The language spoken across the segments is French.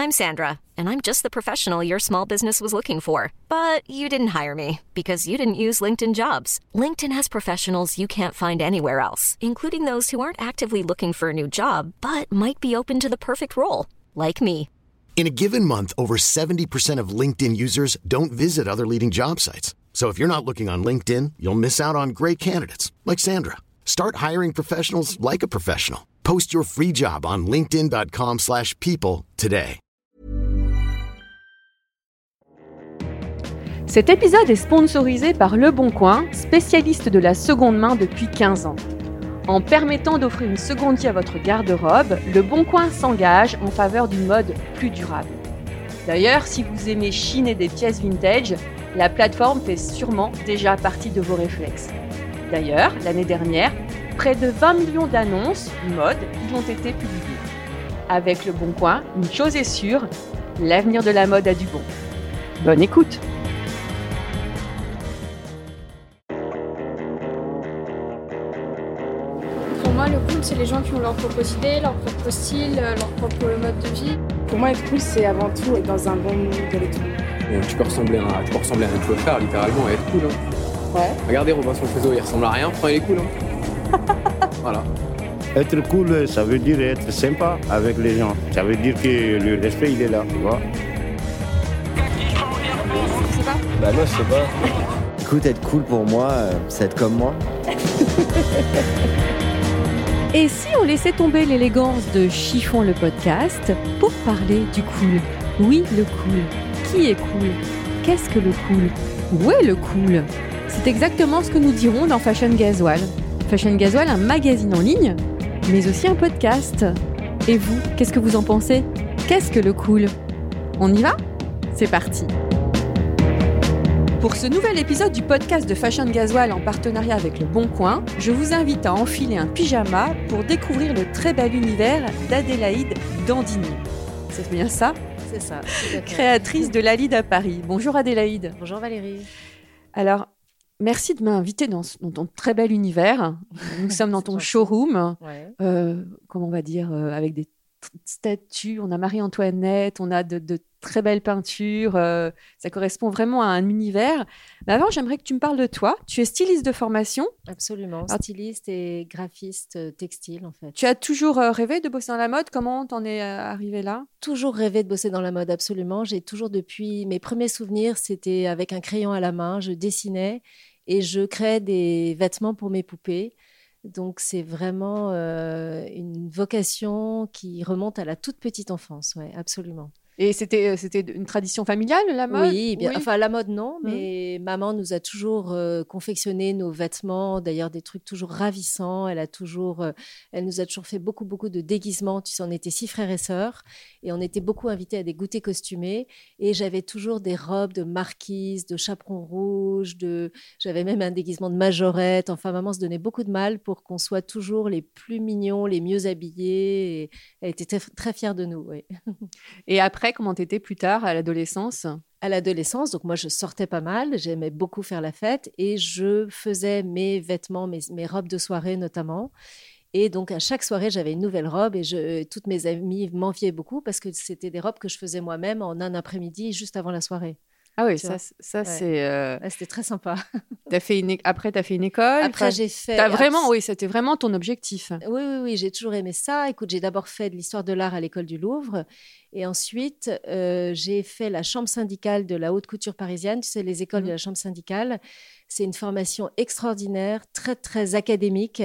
I'm Sandra, and I'm just the professional your small business was looking for. But you didn't hire me because you didn't use LinkedIn Jobs. LinkedIn has professionals you can't find anywhere else, including those who aren't actively looking for a new job, but might be open to the perfect role, like me. In a given month, over 70% of LinkedIn users don't visit other leading job sites. So if you're not looking on LinkedIn, you'll miss out on great candidates like Sandra. Start hiring professionals like a professional. Post your free job on linkedin.com/people today. Cet épisode est sponsorisé par Le Bon Coin, spécialiste de la seconde main depuis 15 ans. En permettant d'offrir une seconde vie à votre garde-robe, Le Bon Coin s'engage en faveur d'une mode plus durable. D'ailleurs, si vous aimez chiner des pièces vintage, la plateforme fait sûrement déjà partie de vos réflexes. D'ailleurs, l'année dernière, près de 20 millions d'annonces mode y ont été publiées. Avec Le Bon Coin, une chose est sûre, l'avenir de la mode a du bon. Bonne écoute! Pour moi, le cool, c'est les gens qui ont leur propre idée, leur propre style, leur propre mode de vie. Pour moi, être cool, c'est avant tout être dans un bon mood avec tout. Tu peux ressembler à un influenceur, littéralement, et être cool. Ouais. Regardez Robinson Crusoe, il ressemble à rien, pourtant il est cool. Voilà. Être cool, ça veut dire être sympa avec les gens. Ça veut dire que le respect, il est là, tu vois. Je sais pas. Bah moi, je sais pas. Écoute, être cool pour moi, c'est être comme moi. Et si on laissait tomber l'élégance de Chiffon le podcast pour parler du cool? Oui, le cool. Qui est cool? Qu'est-ce que le cool? Où est le cool? C'est exactement ce que nous dirons dans Fashion Gasoil. Fashion Gasoil, un magazine en ligne, mais aussi un podcast. Et vous, qu'est-ce que vous en pensez? Qu'est-ce que le cool? On y va? C'est parti! Pour ce nouvel épisode du podcast de Fashion Gasoil en partenariat avec Le Bon Coin, je vous invite à enfiler un pyjama pour découvrir le très bel univers d'Adélaïde Dandini. C'est bien ça? C'est ça. Créatrice de Lalide à Paris. Bonjour Adélaïde. Bonjour Valérie. Alors, merci de m'inviter dans ton très bel univers. Nous sommes dans ton showroom, comment on va dire, avec des statues. On a Marie-Antoinette, on a de très belles peintures. Ça correspond vraiment à un univers. Mais avant, j'aimerais que tu me parles de toi. Tu es styliste de formation. Absolument, styliste et graphiste textile en fait. Tu as toujours rêvé de bosser dans la mode. Comment t'en es arrivée là? Toujours rêvé de bosser dans la mode, absolument. J'ai toujours, depuis mes premiers souvenirs, c'était avec un crayon à la main. Je dessinais et je créais des vêtements pour mes poupées. Donc, c'est vraiment une vocation qui remonte à la toute petite enfance, ouais, absolument. Et c'était une tradition familiale, la mode? Oui, bien, enfin la mode non, mais maman nous a toujours confectionné nos vêtements, d'ailleurs des trucs toujours ravissants. Elle nous a toujours fait beaucoup de déguisements. Tu sais, on était 6 frères et sœurs et on était beaucoup invités à des goûters costumés. Et j'avais toujours des robes de marquise, de chaperon rouge, j'avais même un déguisement de majorette. Enfin, maman se donnait beaucoup de mal pour qu'on soit toujours les plus mignons, les mieux habillés. Et elle était très, très fière de nous, oui. Et après, comment t'étais plus tard, à l'adolescence? À l'adolescence, donc moi, je sortais pas mal. J'aimais beaucoup faire la fête et je faisais mes vêtements, mes robes de soirée notamment. Et donc, à chaque soirée, j'avais une nouvelle robe et toutes mes amies m'enviaient beaucoup parce que c'était des robes que je faisais moi-même en un après-midi juste avant la soirée. Ah oui, ça c'est... C'était très sympa. Après, tu as fait une école. Après, j'ai fait... Oui, c'était vraiment ton objectif. Oui, j'ai toujours aimé ça. Écoute, j'ai d'abord fait de l'histoire de l'art à l'école du Louvre. Et ensuite, j'ai fait la chambre syndicale de la haute couture parisienne. Tu sais, les écoles de la chambre syndicale, c'est une formation extraordinaire, très, très académique.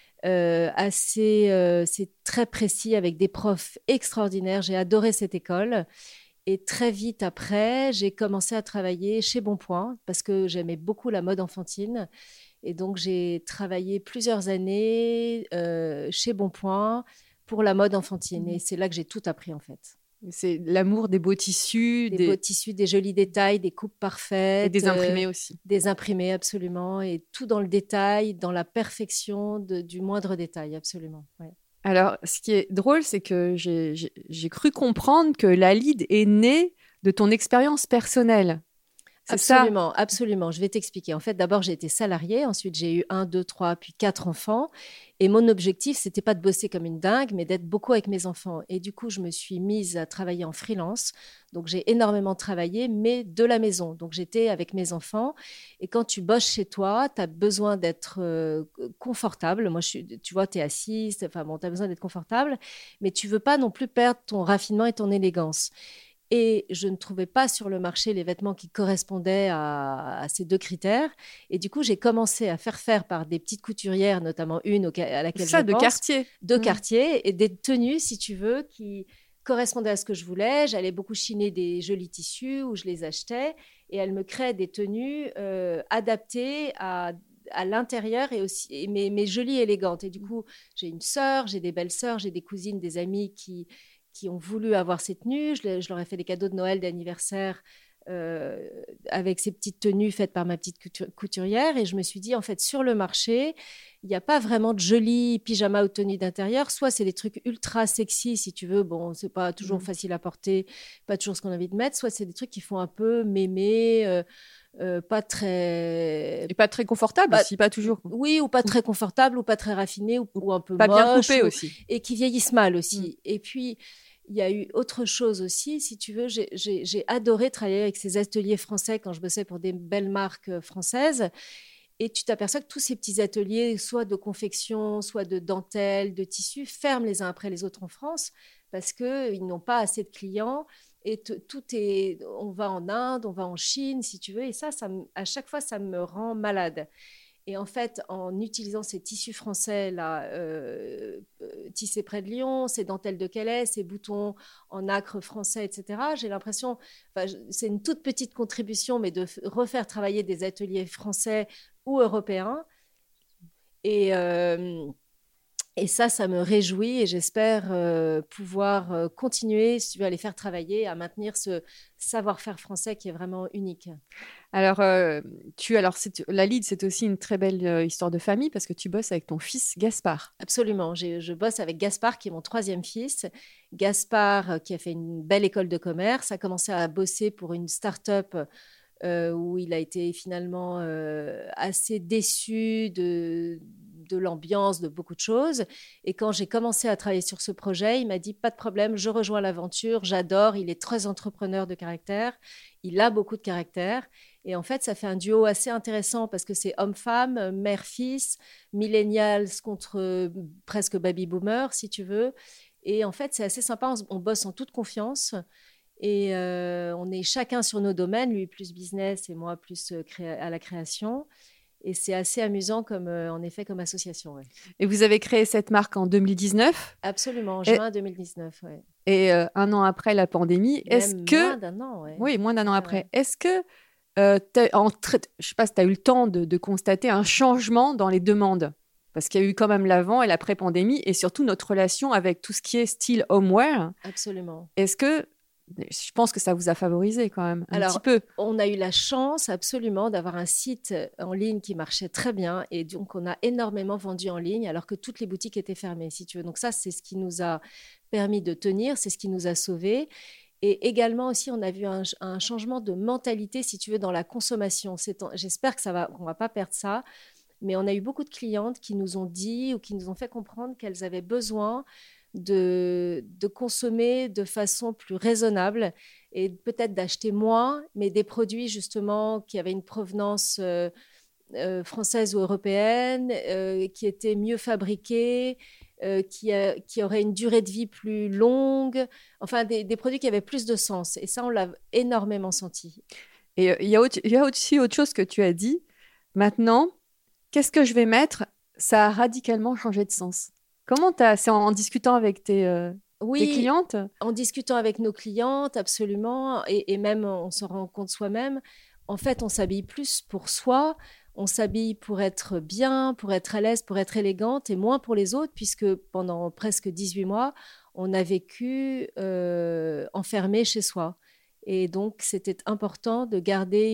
C'est très précis avec des profs extraordinaires. J'ai adoré cette école. Et très vite après, j'ai commencé à travailler chez Bonpoint parce que j'aimais beaucoup la mode enfantine. Et donc, j'ai travaillé plusieurs années chez Bonpoint pour la mode enfantine. Et c'est là que j'ai tout appris, en fait. C'est l'amour des beaux tissus. Des beaux tissus, des jolis détails, des coupes parfaites. Et des imprimés aussi. Des imprimés, absolument. Et tout dans le détail, dans la perfection du moindre détail, absolument. Ouais. Alors, ce qui est drôle, c'est que j'ai cru comprendre que Lalide est née de ton expérience personnelle. C'est ça? Absolument, absolument. Je vais t'expliquer. En fait, d'abord, j'ai été salariée. Ensuite, j'ai eu 1, 2, 3, puis 4 enfants. Et mon objectif, c'était pas de bosser comme une dingue, mais d'être beaucoup avec mes enfants. Et du coup, je me suis mise à travailler en freelance. Donc, j'ai énormément travaillé, mais de la maison. Donc, j'étais avec mes enfants. Et quand tu bosses chez toi, tu as besoin d'être confortable. Moi, tu vois, tu es assise. Enfin, bon, tu as besoin d'être confortable, mais tu veux pas non plus perdre ton raffinement et ton élégance. Et je ne trouvais pas sur le marché les vêtements qui correspondaient à ces 2 critères. Et du coup, j'ai commencé à faire par des petites couturières, notamment une à laquelle Ça, je de pense. quartier. De quartier, et des tenues, si tu veux, qui correspondaient à ce que je voulais. J'allais beaucoup chiner des jolis tissus où je les achetais. Et elles me créaient des tenues adaptées à l'intérieur et aussi, mais jolies et élégantes. Et du coup, j'ai une sœur, j'ai des belles sœurs, j'ai des cousines, des amies qui ont voulu avoir ces tenues. Je leur ai fait des cadeaux de Noël, d'anniversaire avec ces petites tenues faites par ma petite couturière. Et je me suis dit, en fait, sur le marché, il n'y a pas vraiment de jolis pyjamas ou tenues d'intérieur. Soit c'est des trucs ultra sexy, si tu veux. Bon, c'est pas toujours facile à porter, pas toujours ce qu'on a envie de mettre. Soit c'est des trucs qui font un peu mémé, pas très... Et pas très confortable aussi, pas toujours. Oui, ou pas très confortable, ou pas très raffiné, ou un peu pas moche. Pas bien coupé aussi. Et qui vieillissent mal aussi. Et puis... il y a eu autre chose aussi, si tu veux. J'ai adoré travailler avec ces ateliers français quand je bossais pour des belles marques françaises. Et tu t'aperçois que tous ces petits ateliers, soit de confection, soit de dentelle, de tissu, ferment les uns après les autres en France parce qu'ils n'ont pas assez de clients. Et on va en Inde, on va en Chine, si tu veux. Et ça à chaque fois, ça me rend malade. Et en fait, en utilisant ces tissus français là, tissés près de Lyon, ces dentelles de Calais, ces boutons en acre français, etc., j'ai l'impression, c'est une toute petite contribution, mais de refaire travailler des ateliers français ou européens. Et ça me réjouit et j'espère pouvoir continuer, si tu veux, à les faire travailler, à maintenir ce savoir-faire français qui est vraiment unique. Alors, la Lide, c'est aussi une très belle histoire de famille parce que tu bosses avec ton fils Gaspard. Absolument. Je bosse avec Gaspard, qui est mon 3e fils. Gaspard, qui a fait une belle école de commerce, a commencé à bosser pour une start-up où il a été finalement assez déçu de l'ambiance, de beaucoup de choses. Et quand j'ai commencé à travailler sur ce projet, il m'a dit, pas de problème, je rejoins l'aventure, j'adore, il est très entrepreneur de caractère, il a beaucoup de caractère. Et en fait, ça fait un duo assez intéressant parce que c'est homme-femme, mère-fils, millennials contre presque baby-boomer, si tu veux. Et en fait, c'est assez sympa, on bosse en toute confiance. Et on est chacun sur nos domaines, lui plus business et moi plus à la création. Et c'est assez amusant en effet comme association. Ouais. Et vous avez créé cette marque en 2019 ? Absolument, en juin 2019. Ouais. Et 1 an après la pandémie, moins d'un an, ouais. Oui, moins d'un an après. Est-ce que, je ne sais pas si tu as eu le temps de constater un changement dans les demandes ? Parce qu'il y a eu quand même l'avant et l'après-pandémie, et surtout notre relation avec tout ce qui est style homeware. Absolument. Est-ce que... Je pense que ça vous a favorisé quand même un petit peu. On a eu la chance absolument d'avoir un site en ligne qui marchait très bien et donc on a énormément vendu en ligne alors que toutes les boutiques étaient fermées, si tu veux. Donc ça, c'est ce qui nous a permis de tenir, c'est ce qui nous a sauvés. Et également aussi, on a vu un changement de mentalité, si tu veux, dans la consommation. J'espère qu'on ne va pas perdre ça, mais on a eu beaucoup de clientes qui nous ont dit ou qui nous ont fait comprendre qu'elles avaient besoin de consommer de façon plus raisonnable et peut-être d'acheter moins, mais des produits justement qui avaient une provenance française ou européenne, qui étaient mieux fabriqués, qui auraient une durée de vie plus longue, enfin des produits qui avaient plus de sens. Et ça, on l'a énormément senti. Et il y a aussi autre chose que tu as dit. Maintenant, qu'est-ce que je vais mettre ? Ça a radicalement changé de sens. Comment c'est en discutant avec tes clientes ? En discutant avec nos clientes, absolument. Et même, on s'en rend compte soi-même. En fait, on s'habille plus pour soi. On s'habille pour être bien, pour être à l'aise, pour être élégante et moins pour les autres, puisque pendant presque 18 mois, on a vécu enfermé chez soi. Et donc, c'était important de garder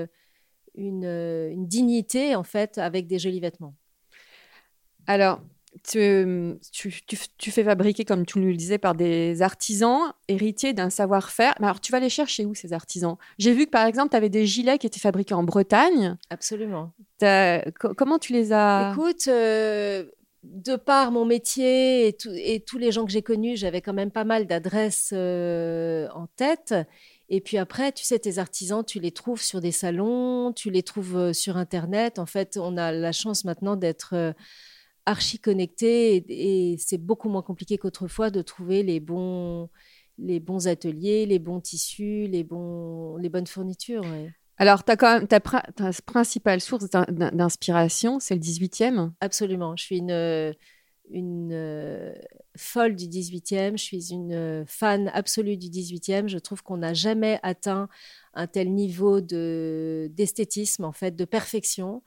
une dignité, en fait, avec des jolis vêtements. Alors, tu fais fabriquer, comme tu nous le disais, par des artisans héritiers d'un savoir-faire. Mais alors, tu vas les chercher où, ces artisans? J'ai vu que, par exemple, tu avais des gilets qui étaient fabriqués en Bretagne. Absolument. Comment tu les as... Écoute, de par mon métier et tous les gens que j'ai connus, j'avais quand même pas mal d'adresses en tête. Et puis après, tu sais, tes artisans, tu les trouves sur des salons, tu les trouves sur Internet. En fait, on a la chance maintenant d'être archi connectés et c'est beaucoup moins compliqué qu'autrefois de trouver les bons ateliers, les bons tissus, les bonnes fournitures. Ouais. Alors, tu as quand même ta principale source d'inspiration, c'est le 18e. Absolument. Je suis une folle du 18e. Je suis une fan absolue du 18e. Je trouve qu'on n'a jamais atteint un tel niveau d'esthétisme, en fait, de perfection.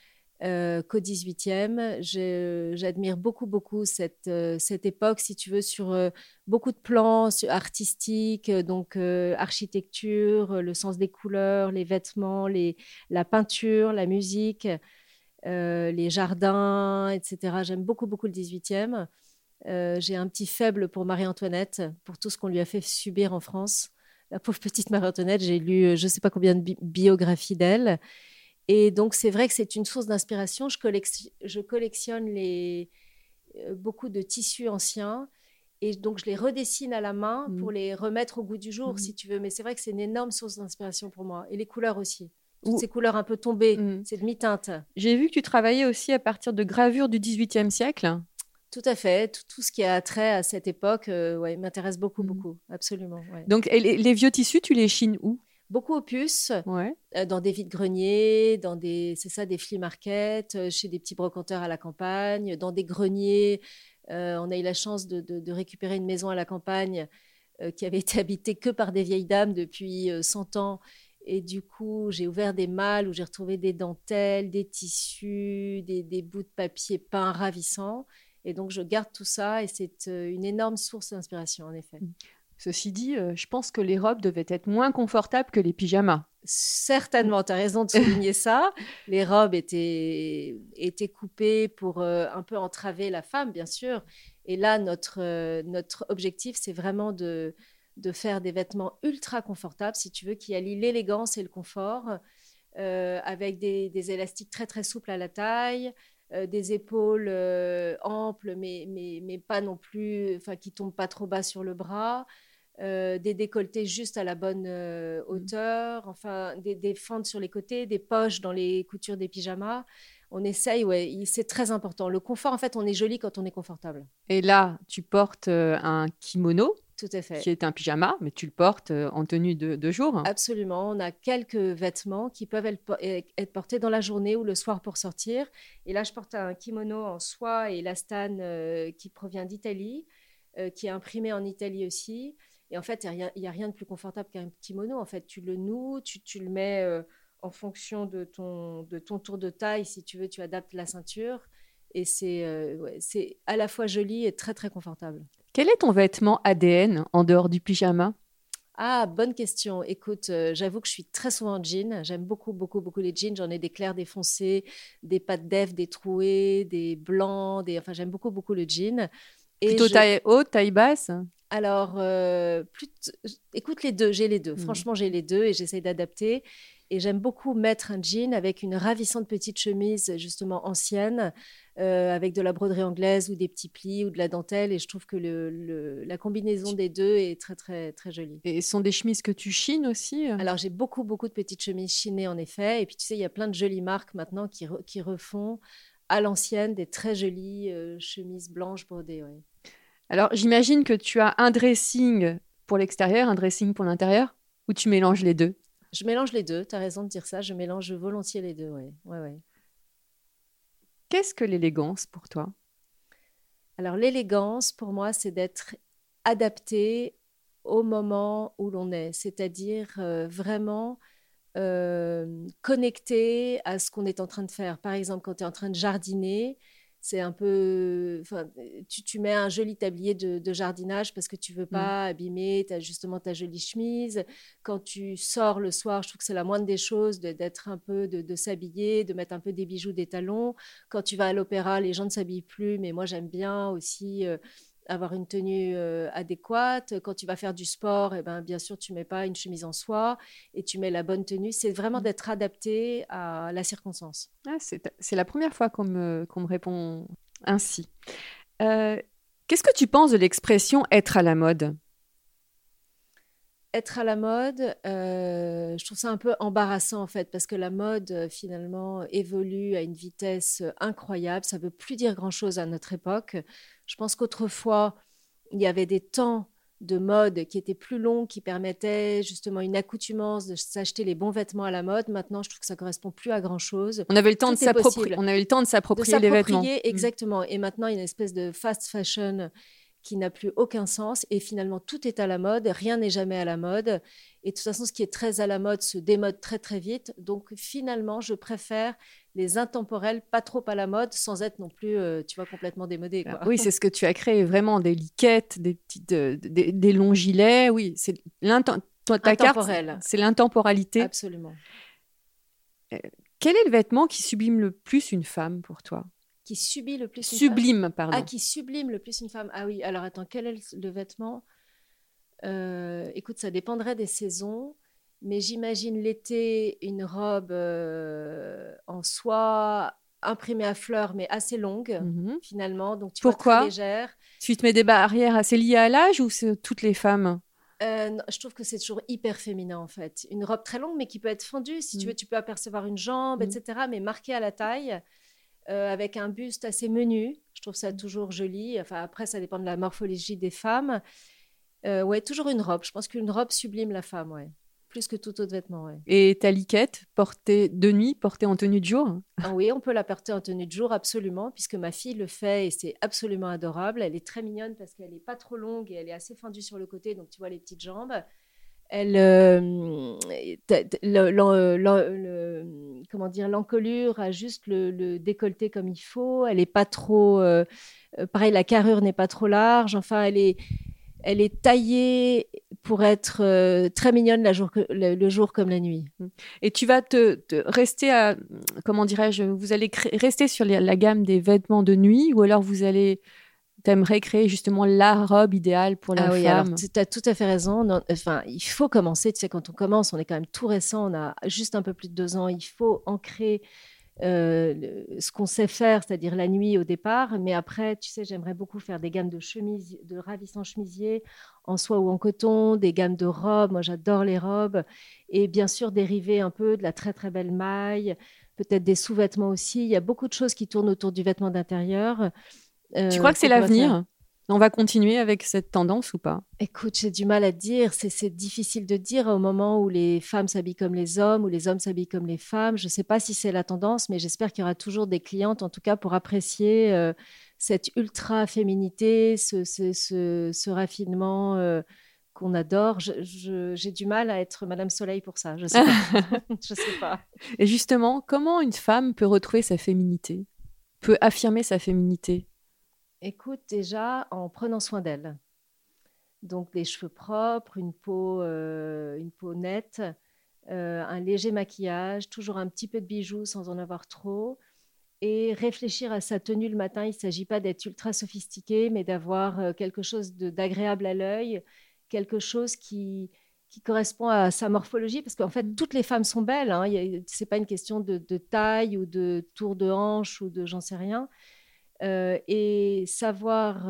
Qu'au 18e. J'admire beaucoup cette époque, si tu veux, sur beaucoup de plans artistiques, donc architecture, le sens des couleurs, les vêtements, la peinture, la musique, les jardins, etc. J'aime beaucoup le 18e. J'ai un petit faible pour Marie-Antoinette, pour tout ce qu'on lui a fait subir en France. La pauvre petite Marie-Antoinette, j'ai lu je ne sais pas combien de biographies d'elle. Et donc, c'est vrai que c'est une source d'inspiration. Je collectionne beaucoup de tissus anciens et donc je les redessine à la main pour les remettre au goût du jour, si tu veux. Mais c'est vrai que c'est une énorme source d'inspiration pour moi. Et les couleurs aussi. Toutes ces couleurs un peu tombées, c'est demi-teinte. J'ai vu que tu travaillais aussi à partir de gravures du XVIIIe siècle. Tout à fait. Tout ce qui a trait à cette époque m'intéresse beaucoup. Absolument. Ouais. Donc, les vieux tissus, tu les chines où? Beaucoup aux puces, dans des vides-greniers, des flea markets, chez des petits brocanteurs à la campagne, dans des greniers. On a eu la chance de récupérer une maison à la campagne qui avait été habitée que par des vieilles dames depuis 100 ans. Et du coup, j'ai ouvert des malles où j'ai retrouvé des dentelles, des tissus, des bouts de papier peints ravissants. Et donc, je garde tout ça et c'est une énorme source d'inspiration, en effet. Ceci dit, je pense que les robes devaient être moins confortables que les pyjamas. Certainement, tu as raison de souligner ça. Les robes étaient coupées pour un peu entraver la femme, bien sûr. Et là, notre objectif, c'est vraiment de faire des vêtements ultra confortables, si tu veux, qui allient l'élégance et le confort, avec des élastiques très, très souples à la taille, des épaules amples, mais pas non plus, qui ne tombent pas trop bas sur le bras. Des décolletés juste à la bonne hauteur, enfin des fentes sur les côtés, des poches dans les coutures des pyjamas. On essaye, c'est très important. Le confort, en fait, on est joli quand on est confortable. Et là, tu portes un kimono. Tout à fait. Qui est un pyjama, mais tu le portes en tenue de jour. Absolument. On a quelques vêtements qui peuvent être portés dans la journée ou le soir pour sortir. Et là, je porte un kimono en soie et élastane qui provient d'Italie, qui est imprimé en Italie aussi. Et en fait, il n'y a rien de plus confortable qu'un kimono. En fait, tu le noues, tu le mets en fonction de ton tour de taille. Si tu veux, tu adaptes la ceinture. Et c'est à la fois joli et très, très confortable. Quel est ton vêtement ADN en dehors du pyjama? Ah, bonne question. Écoute, j'avoue que je suis très souvent en jean. J'aime beaucoup les jeans. J'en ai des clairs, des foncés, des pâtes d'Ève, des troués, des blancs. Enfin, j'aime beaucoup le jean. Plutôt taille haute, taille basse? Alors, écoute, les deux, j'ai les deux. Franchement, j'ai les deux et j'essaye d'adapter. Et j'aime beaucoup mettre un jean avec une ravissante petite chemise, justement ancienne, avec de la broderie anglaise ou des petits plis ou de la dentelle. Et je trouve que la combinaison des deux est très, très, très jolie. Et ce sont des chemises que tu chines aussi? Alors, j'ai beaucoup de petites chemises chinées, en effet. Et puis, tu sais, il y a plein de jolies marques maintenant qui refont à l'ancienne des très jolies chemises blanches brodées, ouais. Alors, j'imagine que tu as un dressing pour l'extérieur, un dressing pour l'intérieur, ou tu mélanges les deux? Je mélange les deux, tu as raison de dire ça, je mélange volontiers les deux, ouais. Qu'est-ce que l'élégance pour toi? Alors, l'élégance, pour moi, c'est d'être adapté au moment où l'on est, c'est-à-dire vraiment connecté à ce qu'on est en train de faire. Par exemple, quand tu es en train de jardiner, c'est un peu... Tu mets un joli tablier de jardinage parce que tu veux pas abîmer justement ta jolie chemise. Quand tu sors le soir, je trouve que c'est la moindre des choses d'être un peu, de s'habiller, de mettre un peu des bijoux, des talons. Quand tu vas à l'opéra, les gens ne s'habillent plus, mais moi, j'aime bien aussi... avoir une tenue adéquate. Quand tu vas faire du sport, bien sûr, tu ne mets pas une chemise en soie et tu mets la bonne tenue. C'est vraiment d'être adapté à la circonstance. Ah, c'est la première fois qu'on me répond ainsi. Qu'est-ce que tu penses de l'expression « être à la mode » ? Être à la mode, je trouve ça un peu embarrassant en fait, parce que la mode finalement évolue à une vitesse incroyable. Ça ne veut plus dire grand-chose à notre époque. Je pense qu'autrefois, il y avait des temps de mode qui étaient plus longs, qui permettaient justement une accoutumance de s'acheter les bons vêtements à la mode. Maintenant, je trouve que ça ne correspond plus à grand-chose. On avait le temps de s'approprier les vêtements. Exactement. Et maintenant, il y a une espèce de fast fashion qui n'a plus aucun sens. Et finalement, tout est à la mode. Rien n'est jamais à la mode. Et de toute façon, ce qui est très à la mode se démode très, très vite. Donc, finalement, je préfère les intemporels, pas trop à la mode, sans être non plus, complètement démodé. Quoi. Oui, c'est ce que tu as créé, vraiment, des liquettes, des longs gilets. Oui, c'est ta carte, c'est l'intemporalité. Absolument. Quel est le vêtement qui sublime le plus une femme pour toi ? Qui subit le plus une femme. Pardon. Ah, qui sublime le plus une femme. Ah oui, alors attends, quel est le vêtement ? Écoute, ça dépendrait des saisons, mais j'imagine l'été, une robe en soie imprimée à fleurs, mais assez longue, finalement. Donc, tu Pourquoi ? Vois, très légère. Tu te mets des barrières assez liées à l'âge ou c'est toutes les femmes ? Non, je trouve que c'est toujours hyper féminin, en fait. Une robe très longue, mais qui peut être fendue. Si tu veux, tu peux apercevoir une jambe, etc., mais marquée à la taille. Avec un buste assez menu. Je trouve ça toujours joli. Enfin, après, ça dépend de la morphologie des femmes. Ouais, toujours une robe. Je pense qu'une robe sublime la femme, ouais. Plus que tout autre vêtement, ouais. Et ta liquette, portée de nuit, portée en tenue de jour ? Ah oui, on peut la porter en tenue de jour, absolument, puisque ma fille le fait et c'est absolument adorable. Elle est très mignonne parce qu'elle n'est pas trop longue et elle est assez fendue sur le côté, donc tu vois les petites jambes. L'encolure a juste le décolleté comme il faut. Elle n'est pas trop... pareil, la carrure n'est pas trop large. Enfin, elle est taillée pour être très mignonne le jour comme la nuit. Et tu vas te rester à... Comment dirais-je ? Vous allez rester sur la gamme des vêtements de nuit ou alors vous allez... T'aimerais créer justement la robe idéale pour la femme. Tu as tout à fait raison. Non, enfin, il faut commencer. Tu sais, quand on commence, on est quand même tout récent. On a juste un peu plus de 2 ans. Il faut ancrer ce qu'on sait faire, c'est-à-dire la nuit au départ. Mais après, tu sais, j'aimerais beaucoup faire des gammes de chemises, de ravissants chemisiers en soie ou en coton, des gammes de robes. Moi, j'adore les robes. Et bien sûr, dériver un peu de la très, très belle maille. Peut-être des sous-vêtements aussi. Il y a beaucoup de choses qui tournent autour du vêtement d'intérieur. Tu crois que c'est l'avenir ? On va continuer avec cette tendance ou pas ? Écoute, j'ai du mal à dire. C'est difficile de dire au moment où les femmes s'habillent comme les hommes, où les hommes s'habillent comme les femmes. Je ne sais pas si c'est la tendance, mais j'espère qu'il y aura toujours des clientes, en tout cas, pour apprécier cette ultra-féminité, ce raffinement qu'on adore. J'ai du mal à être Madame Soleil pour ça. Je ne sais pas. Je sais pas. Et justement, comment une femme peut retrouver sa féminité ? Peut affirmer sa féminité ? Écoute, déjà, en prenant soin d'elle. Donc, des cheveux propres, une peau nette, un léger maquillage, toujours un petit peu de bijoux sans en avoir trop. Et réfléchir à sa tenue le matin. Il ne s'agit pas d'être ultra sophistiqué, mais d'avoir quelque chose d'agréable à l'œil, quelque chose qui correspond à sa morphologie. Parce qu'en fait, toutes les femmes sont belles. Hein. Ce n'est pas une question de taille ou de tour de hanche ou de j'en sais rien. Et savoir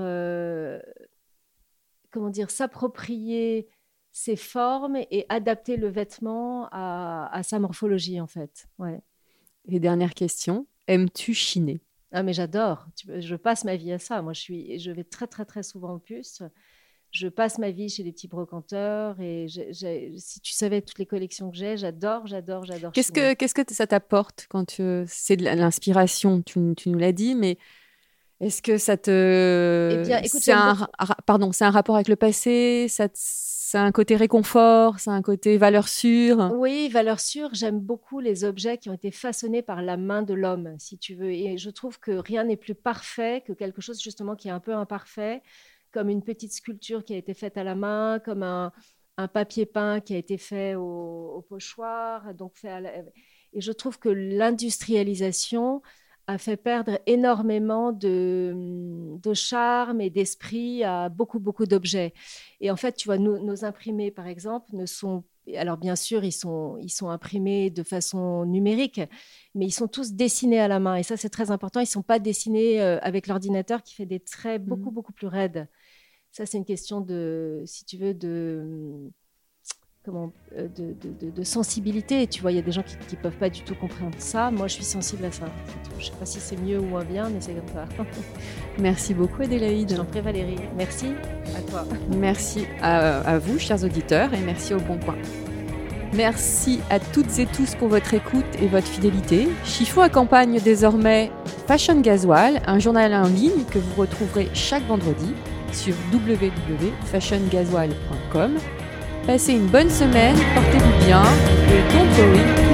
s'approprier ses formes et adapter le vêtement à sa morphologie en fait. Ouais. Et dernière question, aimes-tu chiner ? Ah mais j'adore, je passe ma vie à ça. Moi je vais très très très souvent au Puce. Je passe ma vie chez les petits brocanteurs et si tu savais toutes les collections que j'ai, j'adore. Qu'est-ce que ça t'apporte quand c'est de l'inspiration, tu nous l'as dit, mais est-ce que ça te... Eh bien, écoute, c'est un rapport avec le passé, C'est un côté réconfort, c'est un côté valeur sûre. Oui, valeur sûre. J'aime beaucoup les objets qui ont été façonnés par la main de l'homme, si tu veux. Et je trouve que rien n'est plus parfait que quelque chose justement qui est un peu imparfait, comme une petite sculpture qui a été faite à la main, comme un papier peint qui a été fait au pochoir. Donc et je trouve que l'industrialisation a fait perdre énormément de charme et d'esprit à beaucoup, beaucoup d'objets. Et en fait, tu vois, nos imprimés, par exemple, ne sont... Alors, bien sûr, ils sont imprimés de façon numérique, mais ils sont tous dessinés à la main. Et ça, c'est très important. Ils ne sont pas dessinés avec l'ordinateur qui fait des traits beaucoup, beaucoup plus raides. Ça, c'est une question de, si tu veux, de sensibilité. Tu vois, il y a des gens qui ne peuvent pas du tout comprendre ça. Moi, je suis sensible à ça. Je ne sais pas si c'est mieux ou moins bien, mais c'est comme ça. Merci beaucoup, Adélaïde. Je t'en prie, Valérie. Merci à toi. Merci à vous, chers auditeurs, et merci au Bon Coin. Merci à toutes et tous pour votre écoute et votre fidélité. Chiffon accompagne désormais Fashion Gasoil, un journal en ligne que vous retrouverez chaque vendredi sur www.fashiongasoil.com. Passez une bonne semaine, portez-vous bien et don't worry,